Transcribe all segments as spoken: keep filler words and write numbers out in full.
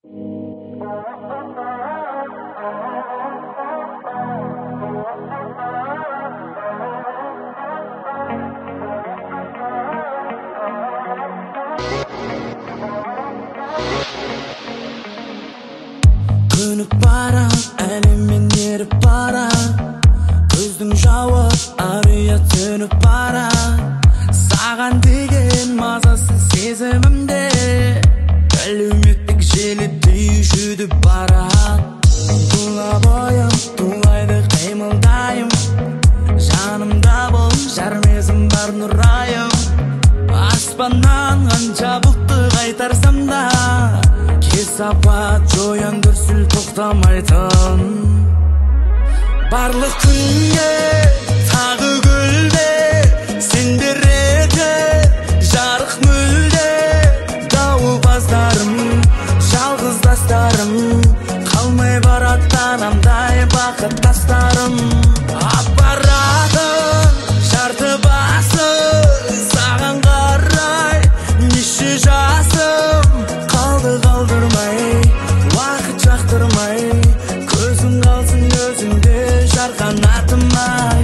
Könüp bara, elimin yeri bara. Көздің жауы ария төніп бара. Саған деген мазасыз сезімімде әлеуметтік желі түйшүдіп бара. Тұла бойым, тулайды қимылдайым. Жанымда бол, жармезім бар нұрайым. Аспаннан қанша бұлтты қайтарсам да, кесапат жоян дүрсіл тоқтамайтын. Барлық күнге тағы гүлде сен береді жарық мүлде. Дауылпаздарым, жалғыздастарым, қалмай барады анамдай бақыттастарым. Аппаратым жарты басы саған қарай, неше жасым қалды қалдырмай, уақыт жақтырмай, көзің қалсын өзіңде жарқанатымай.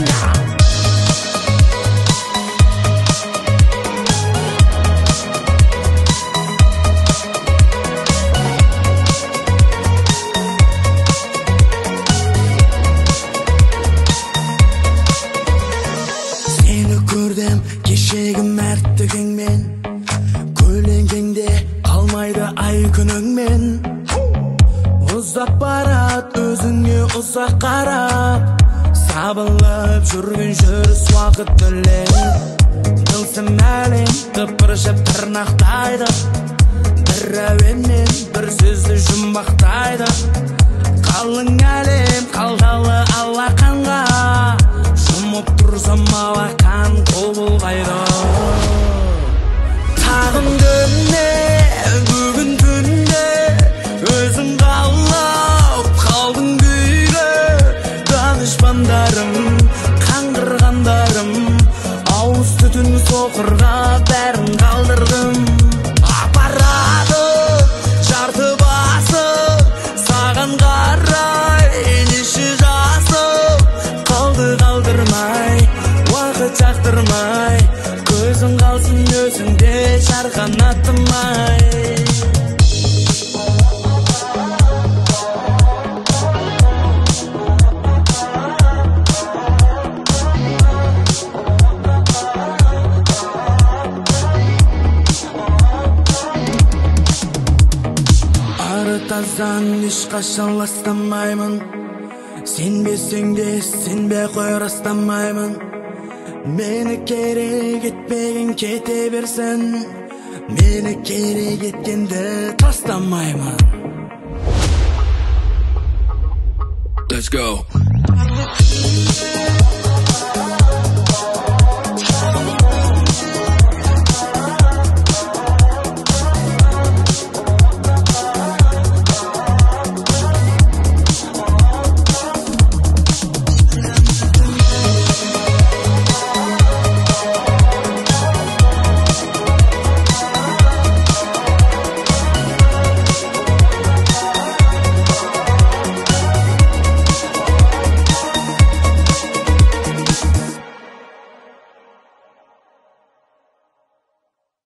Сені көрдім кешегі мәрттігіңмен, көлеңкеңде қалмайды ай күніңмен. Ұзап барат өзіңе ұзақ қарап, сабылып жүрген жүріс уақыт білем. Тылсым әлем тыпыршып тырнақтайды, бір әуенмен бір сөзді жұмбақтайды. Қалың әлем қалғалы алақанға, жұмып тұрсам алақан қол бұлғайды. Тағым күнне бүгін түнде өзің қалап қалдың күйге. Данышпандарым, қаңғырғандарым, ауыз түтін соқырға бәрін қалдырдым. Аппараты жарты басы саған қарай, неше жасым қалды қалдырмай, уақыт жақтырмай, көзің қалсын өзіңде жарқанатымай. Тазан ешқашан ластамаймын, сенбесең де сенбей қой растамаймын. Мені керек етпеген кете берсін, мені керек еткенді тастамаймын. Let's go.